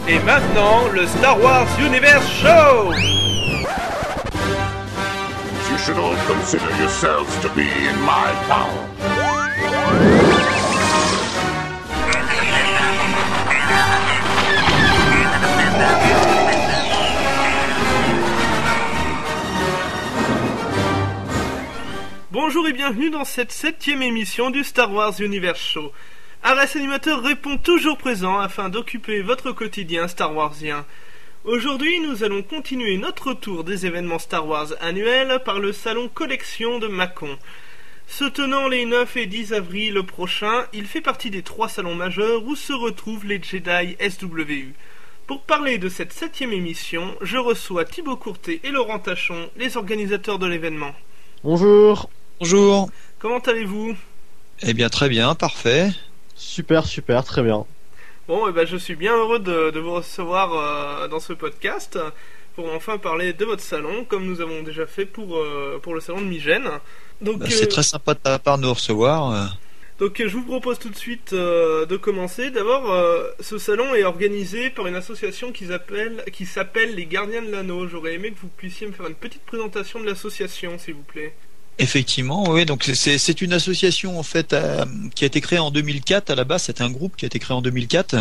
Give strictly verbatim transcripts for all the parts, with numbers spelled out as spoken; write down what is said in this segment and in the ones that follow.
Et maintenant, le Star Wars Universe Show! You should all consider yourselves to be in my power. Bonjour et bienvenue dans cette septième émission du Star Wars Universe Show. Arès Animateur répond toujours présent afin d'occuper votre quotidien Star Warsien. Aujourd'hui, nous allons continuer notre tour des événements Star Wars annuels par le salon Collection de Mâcon. Se tenant les neuf et dix avril prochains, il fait partie des trois salons majeurs où se retrouvent les Jedi S W U. Pour parler de cette septième émission, je reçois Thibaut Courtet et Laurent Tachon, les organisateurs de l'événement. Bonjour. Bonjour. Comment allez-vous ? Eh bien très bien, parfait. Super, super, très bien. Bon, eh ben, je suis bien heureux de, de vous recevoir euh, dans ce podcast pour enfin parler de votre salon, comme nous avons déjà fait pour, euh, pour le salon de Migène. Donc, bah, c'est euh, très sympa de ta part de nous recevoir. Donc je vous propose tout de suite euh, de commencer. D'abord, euh, ce salon est organisé par une association qui s'appelle, qui s'appelle les Gardiens de l'Anneau. J'aurais aimé que vous puissiez me faire une petite présentation de l'association, s'il vous plaît. Effectivement, oui. Donc c'est, c'est une association en fait euh, qui a été créée en deux mille quatre. À la base, c'était un groupe qui a été créé en deux mille quatre,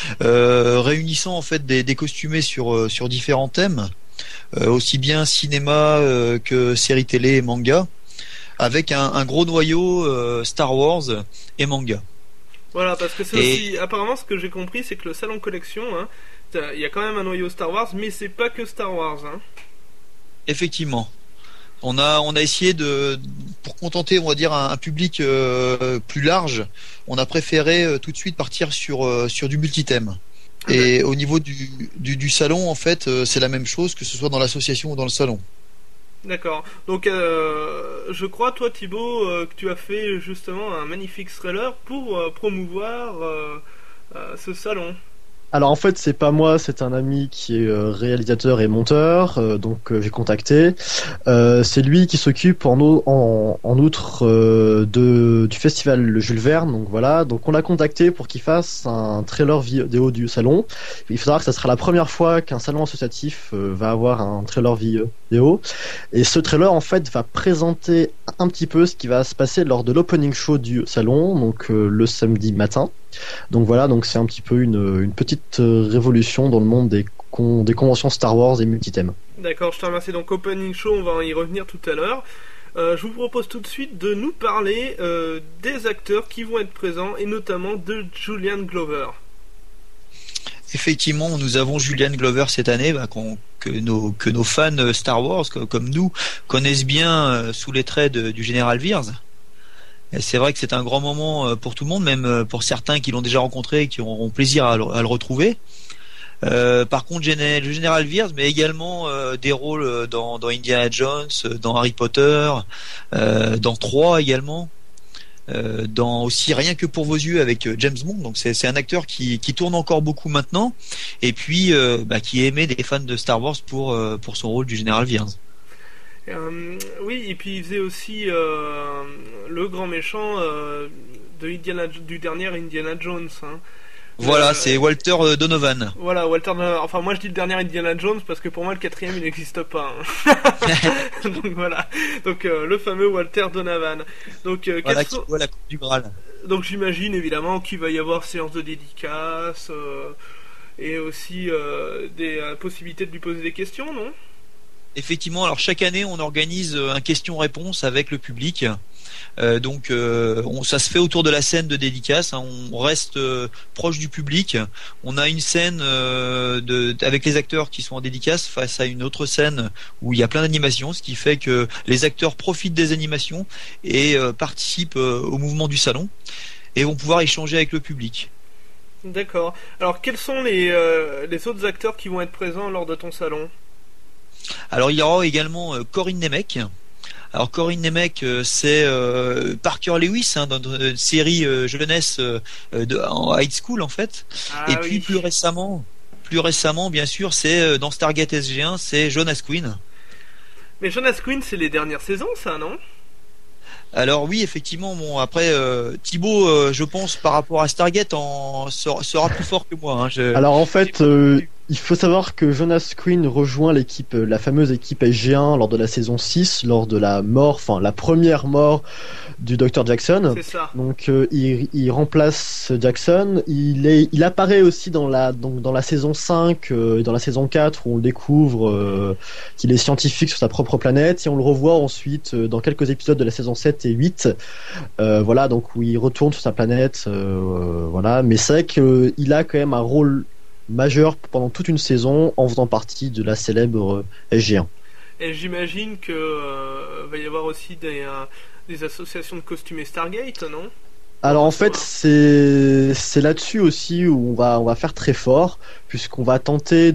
euh, réunissant en fait des, des costumés sur sur différents thèmes, euh, aussi bien cinéma euh, que séries télé et manga, avec un, un gros noyau euh, Star Wars et manga. Voilà, parce que c'est et... aussi apparemment ce que j'ai compris, c'est que le salon collection, hein, il y a quand même un noyau Star Wars, mais c'est pas que Star Wars. Hein. Effectivement. On a on a essayé de pour contenter on va dire un, un public euh, plus large, on a préféré euh, tout de suite partir sur euh, sur du multithème. Et au niveau du, du du salon en fait euh, c'est la même chose que ce soit dans l'association ou dans le salon. D'accord. Donc euh, je crois toi Thibaut euh, que tu as fait justement un magnifique trailer pour euh, promouvoir euh, euh, ce salon. Alors en fait c'est pas moi, c'est un ami qui est euh, réalisateur et monteur, euh, donc euh, j'ai contacté. Euh, c'est lui qui s'occupe en, en, en outre euh, de, du festival le Jules Verne, donc voilà. Donc on l'a contacté pour qu'il fasse un trailer vidéo du salon. Il faut savoir que ça sera la première fois qu'un salon associatif euh, va avoir un trailer vidéo. Et ce trailer en fait va présenter un petit peu ce qui va se passer lors de l'opening show du salon, donc euh, le samedi matin. Donc voilà, donc c'est un petit peu une, une petite révolution dans le monde des, con, des conventions Star Wars et multithèmes. D'accord, je te remercie. Donc Opening Show, on va y revenir tout à l'heure. Euh, je vous propose tout de suite de nous parler euh, des acteurs qui vont être présents et notamment de Julian Glover. Effectivement, nous avons Julian Glover cette année, bah, qu'on, que, nos, que nos fans Star Wars, comme, comme nous, connaissent bien euh, sous les traits de, du général Veers. Et c'est vrai que c'est un grand moment pour tout le monde, même pour certains qui l'ont déjà rencontré et qui auront plaisir à le, à le retrouver. Euh, par contre, le général Veers, mais également euh, des rôles dans, dans Indiana Jones, dans Harry Potter, euh, dans Trois également, euh, dans aussi Rien que pour vos yeux avec James Bond. Donc c'est, c'est un acteur qui, qui tourne encore beaucoup maintenant, et puis euh, bah, qui est aimé des fans de Star Wars pour, euh, pour son rôle du général Veers. Euh, oui, et puis il faisait aussi euh, le grand méchant euh, de Indiana, du dernier Indiana Jones. Hein. Voilà, euh, c'est Walter Donovan. Voilà, Walter Donovan. Enfin, moi je dis le dernier Indiana Jones parce que pour moi le quatrième il n'existe pas. Hein. Donc voilà. Donc euh, le fameux Walter Donovan. Donc euh, voilà sont... qui voit la coupe du Graal. Donc j'imagine évidemment qu'il va y avoir séance de dédicaces euh, et aussi euh, des euh, possibilités de lui poser des questions, non ? Effectivement, alors chaque année on organise un question-réponse avec le public. Euh, donc euh, on, ça se fait autour de la scène de dédicace, hein, on reste euh, proche du public. On a une scène euh, de, avec les acteurs qui sont en dédicace face à une autre scène où il y a plein d'animations, ce qui fait que les acteurs profitent des animations et euh, participent euh, au mouvement du salon et vont pouvoir échanger avec le public. D'accord. Alors quels sont les, euh, les autres acteurs qui vont être présents lors de ton salon ? Alors il y aura également euh, Corinne Nemec. Alors Corinne Nemec, euh, c'est euh, Parker Lewis hein, dans une série euh, jeunesse euh, de, en high school en fait. Ah, et oui. puis plus récemment, plus récemment bien sûr, c'est euh, dans Stargate S G un, c'est Jonas Quinn. Mais Jonas Quinn, c'est les dernières saisons, ça, non ? Alors oui, effectivement, bon après euh, Thibaut, euh, je pense par rapport à Stargate, en sera, sera plus fort que moi. Hein. Je... Alors en fait, euh, il faut savoir que Jonas Quinn rejoint l'équipe, la fameuse équipe S G un lors de la saison six, lors de la mort, enfin la première mort du docteur Jackson. C'est ça. Donc euh, il, il remplace Jackson. Il est, il apparaît aussi dans la donc dans la saison cinq euh, et dans la saison quatre où on le découvre euh, qu'il est scientifique sur sa propre planète et on le revoit ensuite euh, dans quelques épisodes de la saison sept et huit. Euh, voilà, donc où il retourne sur sa planète. Euh, voilà, mais c'est vrai qu'il a quand même un rôle majeur pendant toute une saison en faisant partie de la célèbre S G un. Et j'imagine que euh, va y avoir aussi des, euh, des associations de costumés Stargate, non? Alors en fait c'est c'est là-dessus aussi où on va on va faire très fort puisqu'on va tenter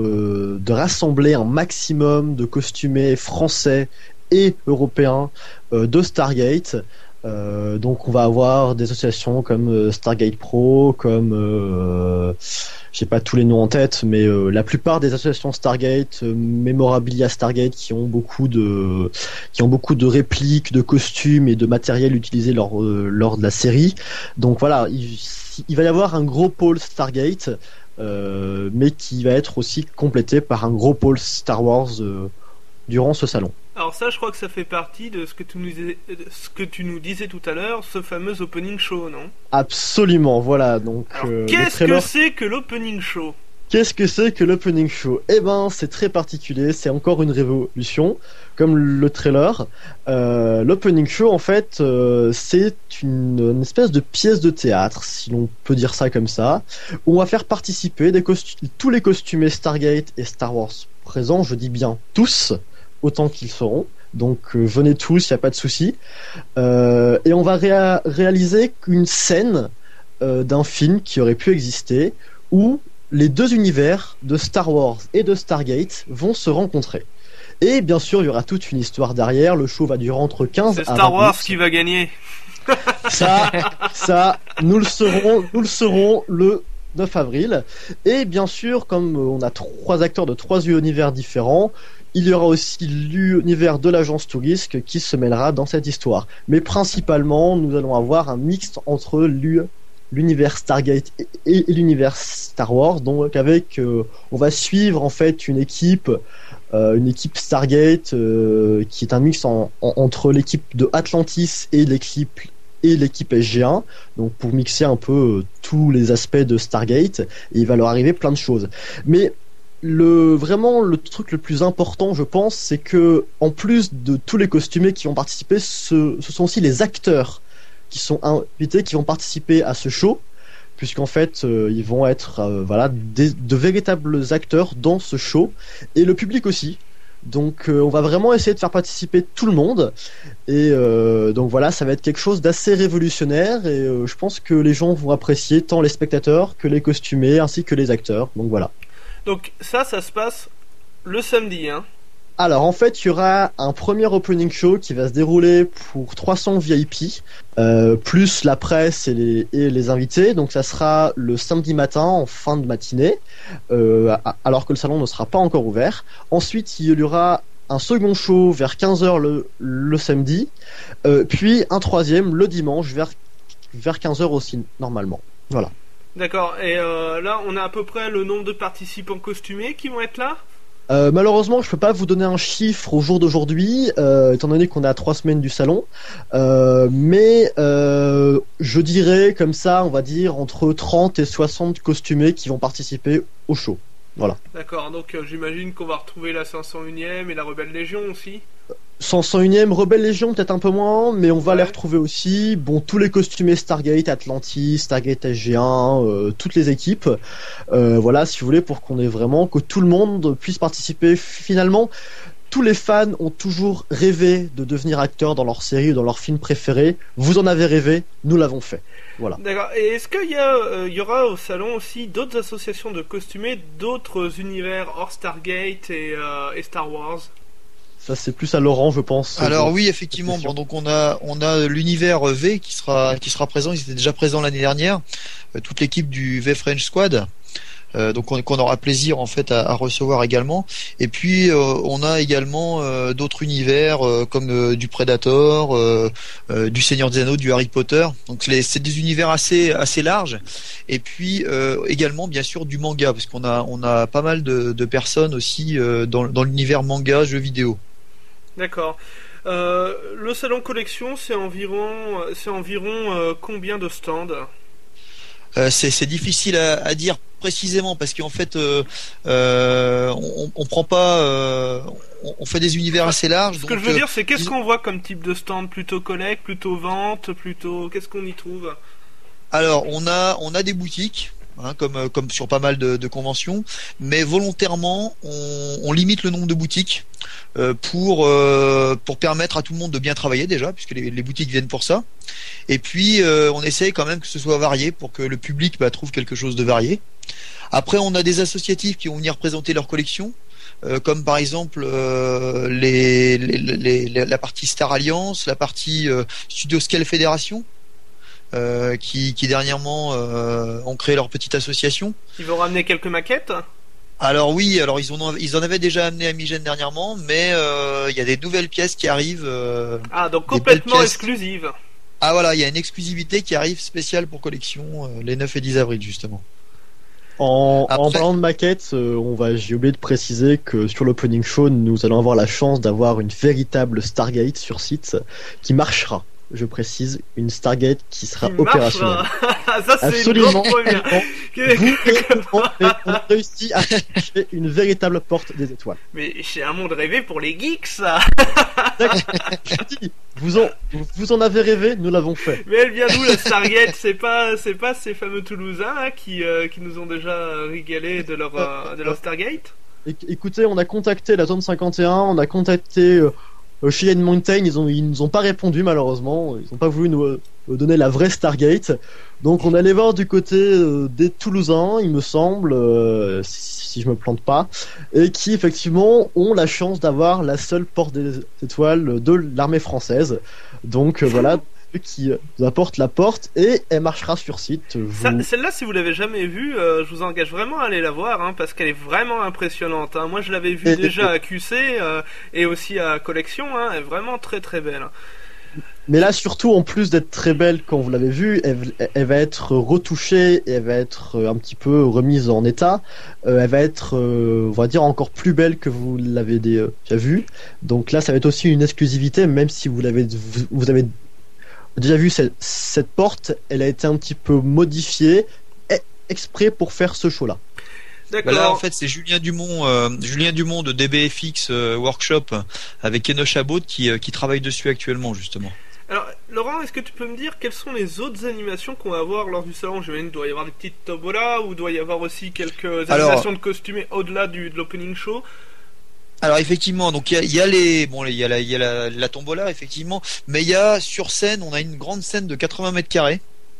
de de rassembler un maximum de costumés français et européens euh, de Stargate. Euh, donc on va avoir des associations comme euh, Stargate Pro, comme euh, j'ai pas tous les noms en tête, mais euh, la plupart des associations Stargate, euh, Memorabilia Stargate, qui ont beaucoup de qui ont beaucoup de répliques, de costumes et de matériel utilisé lors euh, lors de la série. Donc voilà, il, il va y avoir un gros pôle Stargate, euh, mais qui va être aussi complété par un gros pôle Star Wars euh, durant ce salon. Alors ça, je crois que ça fait partie de ce que tu nous, ce que tu nous disais tout à l'heure, ce fameux opening show, non? Absolument, voilà. Donc, Alors, euh, qu'est-ce trailer... que c'est que l'opening show? Qu'est-ce que c'est que l'opening show? Eh ben, c'est très particulier, c'est encore une révolution, comme le trailer. Euh, l'opening show, en fait, euh, c'est une, une espèce de pièce de théâtre, si l'on peut dire ça comme ça, où on va faire participer des costu- tous les costumés Stargate et Star Wars présents, je dis bien tous, autant qu'ils seront. Donc euh, venez tous, il n'y a pas de souci. Euh, et on va réa- réaliser une scène euh, d'un film qui aurait pu exister où les deux univers de Star Wars et de Stargate vont se rencontrer. Et bien sûr, il y aura toute une histoire derrière. Le show va durer entre quinze C'est à Star vingt Wars minutes. qui va gagner. Ça, ça, nous le saurons, nous le saurons le neuf avril. Et bien sûr, comme on a trois acteurs de trois univers différents, il y aura aussi l'univers de l'agence Touriste qui se mêlera dans cette histoire. Mais principalement, nous allons avoir un mix entre l'univers Stargate et, et l'univers Star Wars. Donc, avec, euh, on va suivre en fait une équipe, euh, une équipe Stargate euh, qui est un mix en, en, entre l'équipe de Atlantis et l'équipe et l'équipe S G un, donc pour mixer un peu euh, tous les aspects de Stargate. Et il va leur arriver plein de choses. Mais le vraiment le truc le plus important, je pense, c'est que en plus de tous les costumés qui vont participer, ce, ce sont aussi les acteurs qui sont invités, qui vont participer à ce show, puisqu'en fait euh, ils vont être euh, voilà des, de véritables acteurs dans ce show, et le public aussi. Donc euh, on va vraiment essayer de faire participer tout le monde, et euh, donc voilà, ça va être quelque chose d'assez révolutionnaire, et euh, je pense que les gens vont apprécier, tant les spectateurs que les costumés ainsi que les acteurs. Donc voilà. Donc ça, ça se passe le samedi, hein. Alors en fait, il y aura un premier opening show qui va se dérouler pour trois cents V I P, euh, plus la presse et les, et les invités. Donc ça sera le samedi matin en fin de matinée, euh, alors que le salon ne sera pas encore ouvert. Ensuite, il y aura un second show vers quinze heures le, le samedi, euh, puis un troisième le dimanche vers, vers quinze heures aussi, normalement. Voilà. D'accord, et euh, là on a à peu près le nombre de participants costumés qui vont être là? Euh, malheureusement, je peux pas vous donner un chiffre au jour d'aujourd'hui, euh, étant donné qu'on est à trois semaines du salon. Euh, mais euh, je dirais comme ça, on va dire entre trente et soixante costumés qui vont participer au show. Voilà. D'accord, donc euh, j'imagine qu'on va retrouver la cinq cent unième et la Rebelle Légion aussi. cinq cent unième Rebelle Légion, peut-être un peu moins, mais on va Ouais. les retrouver aussi. Bon, tous les costumés Stargate, Atlantis, Stargate S G un, euh, toutes les équipes. Euh, voilà, si vous voulez, pour qu'on ait vraiment, que tout le monde puisse participer. Finalement, tous les fans ont toujours rêvé de devenir acteurs dans leur série ou dans leur film préféré. Vous en avez rêvé, nous l'avons fait. Voilà. D'accord, et est-ce qu'il y, a, euh, il y aura au salon aussi d'autres associations de costumés, d'autres univers hors Stargate et, euh, et Star Wars? Ça, c'est plus à Laurent, je pense. Alors de- oui, effectivement. question. Bon, donc on a on a l'univers V qui sera qui sera présent. Ils étaient déjà présents l'année dernière. Euh, toute l'équipe du V French Squad. euh, donc on, qu'on aura plaisir en fait à, à recevoir également. Et puis euh, on a également euh, d'autres univers euh, comme euh, du Predator, euh, euh, du Seigneur des Anneaux, du Harry Potter. Donc les, c'est des univers assez assez larges. Et puis euh, également bien sûr du manga, parce qu'on a on a pas mal de, de personnes aussi euh, dans, dans l'univers manga, jeux vidéo. D'accord. Euh, le salon collection, c'est environ, c'est environ euh, combien de stands? Euh, c'est, c'est difficile à, à dire précisément parce qu'en fait, euh, euh, on, on prend pas, euh, on, on fait des univers assez larges. Ce donc, que je veux euh, dire, c'est qu'est-ce dis- qu'on voit comme type de stand? Plutôt collecte, plutôt vente, plutôt qu'est-ce qu'on y trouve? Alors, on a, on a des boutiques. Hein, comme euh, comme sur pas mal de, de conventions, mais volontairement on, on limite le nombre de boutiques euh, pour euh, pour permettre à tout le monde de bien travailler déjà, puisque les, les boutiques viennent pour ça. Et puis euh, on essaye quand même que ce soit varié pour que le public bah, trouve quelque chose de varié. Après, on a des associatifs qui vont venir présenter leur collection, euh, comme par exemple euh, les, les, les, les- la partie Star Alliance, la partie euh, Studio Scale Fédération. Euh, qui, qui dernièrement euh, ont créé leur petite association. Ils vont ramener quelques maquettes? Alors oui, alors ils, ont, ils en avaient déjà amené à Migène dernièrement, mais euh, il y a des nouvelles pièces qui arrivent. euh, Ah, donc Des complètement belles pièces. exclusive. Ah voilà, il y a une exclusivité qui arrive spéciale pour collection euh, les neuf et dix avril justement. En, en Après- parlant de maquettes, euh, on va, j'ai oublié de préciser que sur l'opening show, nous allons avoir la chance d'avoir une véritable Stargate sur site qui marchera. Je précise, une Stargate qui sera Qui opérationnelle. marchera. Ça, c'est une Absolument. grande première. Vous et on, on a réussi à acheter une véritable porte des étoiles. Mais c'est un monde rêvé pour les geeks, ça. Je vous dis, vous en, vous en avez rêvé, nous l'avons fait. Mais elle vient d'où, la Stargate? C'est pas, c'est pas ces fameux Toulousains là, qui, euh, qui nous ont déjà régalé de leur, euh, de leur Stargate? É- Écoutez, on a contacté la zone cinquante et un, on a contacté euh, Cheyenne Mountain, ils ont, ils nous ont pas répondu malheureusement, ils ont pas voulu nous euh, donner la vraie Stargate. Donc on allait voir du côté euh, des Toulousains, il me semble, euh, si, si je me plante pas, et qui effectivement ont la chance d'avoir la seule porte des étoiles de l'armée française. Donc euh, voilà, eux qui euh, nous apportent la porte et elle marchera sur site. Vous... Ça- Celle-là, si vous l'avez jamais vue, euh, je vous engage vraiment à aller la voir, hein, parce qu'elle est vraiment impressionnante. Hein. Moi, je l'avais vue Et- déjà à Q C euh, et aussi à Collection. Hein, elle est vraiment très très belle. Mais là, surtout, en plus d'être très belle quand vous l'avez vue, elle, elle va être retouchée et elle va être un petit peu remise en état. Euh, elle va être, euh, on va dire, encore plus belle que vous l'avez dé- euh, déjà vue. Donc là, ça va être aussi une exclusivité, même si vous l'avez, vous, vous avez déjà vu cette, cette porte, elle a été un petit peu modifiée e- exprès pour faire ce show-là. D'accord. Là en fait c'est Julien Dumont, euh, Julien Dumont de D B F X euh, Workshop avec Eno Chabot qui, euh, qui travaille dessus actuellement justement. Alors, Laurent, est-ce que tu peux me dire quelles sont les autres animations qu'on va avoir lors du salon? J'imagine qu'il doit y avoir des petites tombolas ou doit y avoir aussi quelques Alors- animations de costumés au-delà du, de l'opening show. Alors effectivement, donc il y a, il y a les bon il y a la il y a la, la tombola effectivement, mais il y a sur scène, on a une grande scène de quatre-vingts mètres carrés.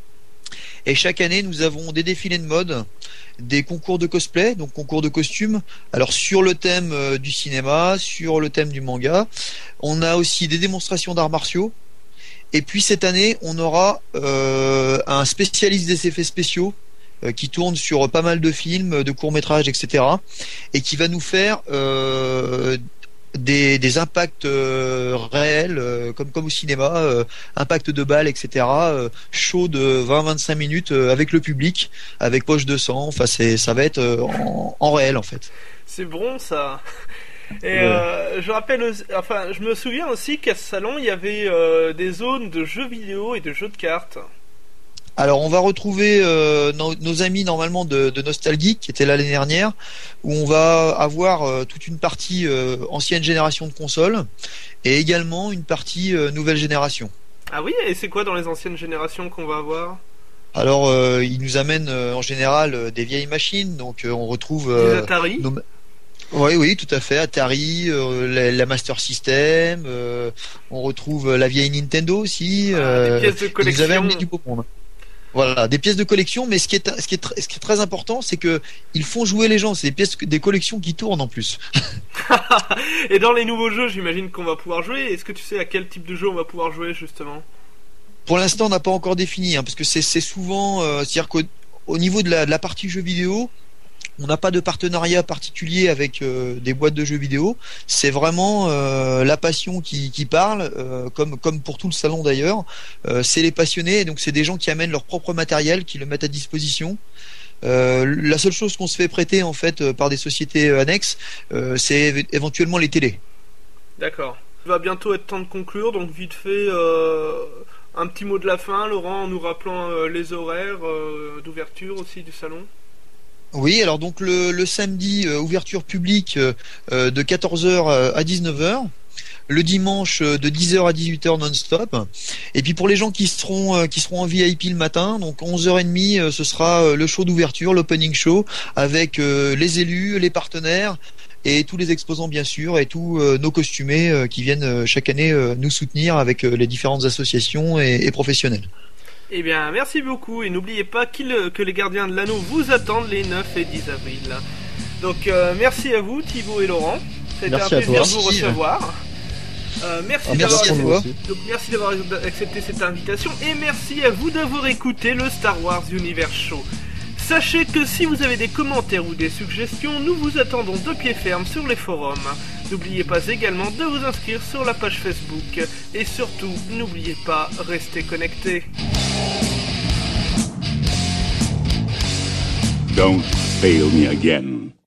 Et chaque année, nous avons des défilés de mode, des concours de cosplay, donc concours de costumes. Alors sur le thème euh, du cinéma, sur le thème du manga, on a aussi des démonstrations d'arts martiaux. Et puis cette année, on aura euh, un spécialiste des effets spéciaux euh, qui tourne sur pas mal de films, de courts-métrages, et cetera. Et qui va nous faire euh, des, des impacts euh, réels, euh, comme, comme au cinéma, euh, impact de balles, et cetera. Euh, show de vingt à vingt-cinq minutes euh, avec le public, avec poche de sang. Enfin, c'est, ça va être euh, en, en réel en fait. C'est bon, ça. Et Ouais. euh, je rappelle, aussi- enfin, je me souviens aussi qu'à ce salon, il y avait euh, des zones de jeux vidéo et de jeux de cartes. Alors on va retrouver euh, nos, nos amis normalement de, de Nostalgeek qui étaient là l'année dernière, où on va avoir euh, toute une partie euh, ancienne génération de consoles et également une partie euh, nouvelle génération. Ah oui, et c'est quoi dans les anciennes générations qu'on va avoir? Alors euh, ils nous amènent euh, en général euh, des vieilles machines, donc euh, on retrouve Des euh, Atari? nos- oui oui tout à fait, Atari, euh, la, la Master System, euh, on retrouve la vieille Nintendo aussi. Ah, euh, des pièces de ils nous collection. avaient amené du beau monde. Voilà, des pièces de collection, mais ce qui est, ce qui est, tr- ce qui est très important, c'est que ils font jouer les gens. C'est des pièces, des collections qui tournent en plus. Et dans les nouveaux jeux, j'imagine qu'on va pouvoir jouer. Est-ce que tu sais à quel type de jeu on va pouvoir jouer, justement? Pour l'instant, on n'a pas encore défini, hein, parce que c'est, c'est souvent, euh, c'est-à-dire qu'au au niveau de la, de la partie jeux vidéo, on n'a pas de partenariat particulier avec euh, des boîtes de jeux vidéo. C'est vraiment euh, la passion qui, qui parle, euh, comme comme pour tout le salon d'ailleurs. Euh, c'est les passionnés, donc c'est des gens qui amènent leur propre matériel, qui le mettent à disposition. Euh, la seule chose qu'on se fait prêter en fait euh, par des sociétés euh, annexes, euh, c'est éve- éventuellement les télés. D'accord. Il va bientôt être temps de conclure, donc vite fait, euh, un petit mot de la fin, Laurent, en nous rappelant euh, les horaires euh, d'ouverture aussi du salon. Oui, alors donc le, le samedi, euh, ouverture publique euh, euh, de quatorze heures à dix-neuf heures. Le dimanche euh, de dix heures à dix-huit heures non-stop. Et puis pour les gens qui seront euh, qui seront en V I P le matin, donc onze heures trente, euh, ce sera euh, le show d'ouverture, l'opening show, avec euh, les élus, les partenaires et tous les exposants bien sûr, et tous euh, nos costumés euh, qui viennent euh, chaque année euh, nous soutenir avec euh, les différentes associations et, et professionnels. Eh bien, merci beaucoup, et n'oubliez pas qu'il, que les gardiens de l'anneau vous attendent les neuf et dix avril. Donc euh, merci à vous Thibaut et Laurent, c'était Merci un à plaisir toi. de vous recevoir. Euh, merci, Ah, d'avoir merci à toi. Donc, merci d'avoir accepté cette invitation, et merci à vous d'avoir écouté le Star Wars Universe Show. Sachez que si vous avez des commentaires ou des suggestions, nous vous attendons de pied ferme sur les forums. N'oubliez pas également de vous inscrire sur la page Facebook. Et surtout, n'oubliez pas, restez connectés. Don't fail me again.